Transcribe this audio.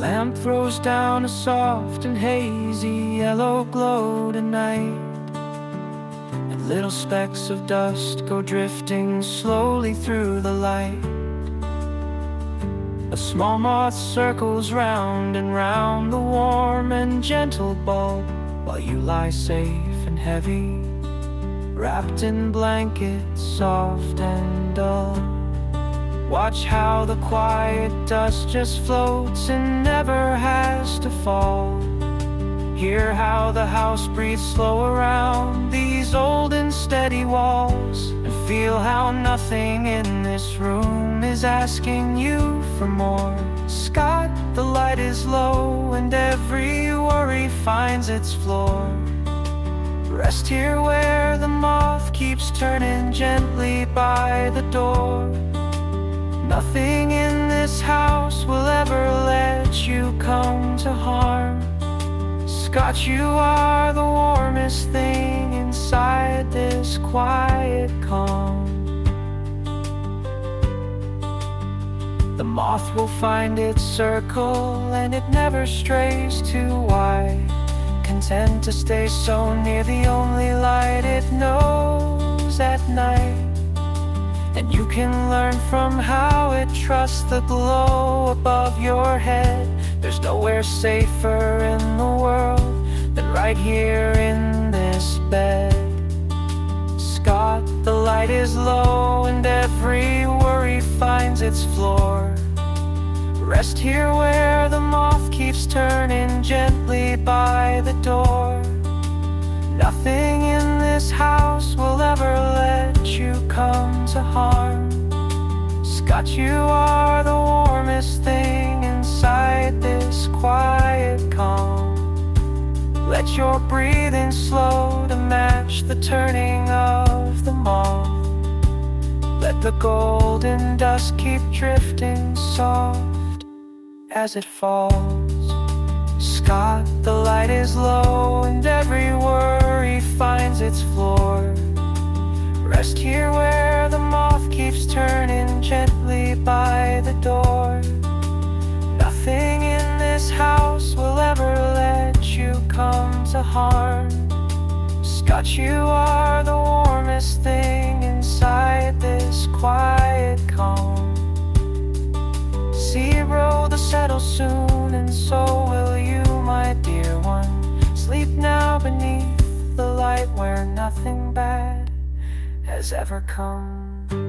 lamp throws down a soft and hazy yellow glow tonight, and little specks of dust go drifting slowly through the light. A small moth circles round and round the warm and gentle bulb, while you lie safe and heavy, wrapped in blankets soft and dull. Watch how the quiet dust just floats and never has to fall. Hear how the house breathes slow around these old and steady walls, and feel how nothing in this room is asking you for more. Scott, the light is low and every worry finds its floor. Rest here where the moth keeps turning gently by the door. Nothing in this house will ever let you come to harm. Scott, you are the warmest thing inside this quiet calm. The moth will find its circle and it never strays too wide, content to stay so near the only light it knows at night. And you can learn from how it trusts the glow above your head. There's nowhere safer in the world than right here in this bed. Scott, the light is low and every worry finds its floor. Rest here where the moth keeps turning gently by the door. Nothing in this house will ever let you come to harm. Scott, you are the warmest thing inside this quiet calm. Let your breathing slow to match the turning of the moth. Let the golden dust keep drifting soft as it falls. Scott, the light is low and every worry finds its floor. Rest here where the moth keeps turning gently by the door. Nothing in this house will ever let you come to harm. Scott, you are the warmest thing inside this quiet calm. Zero to settle soon, and so will you, my dear one. Sleep now beneath the light where nothing bad has ever come.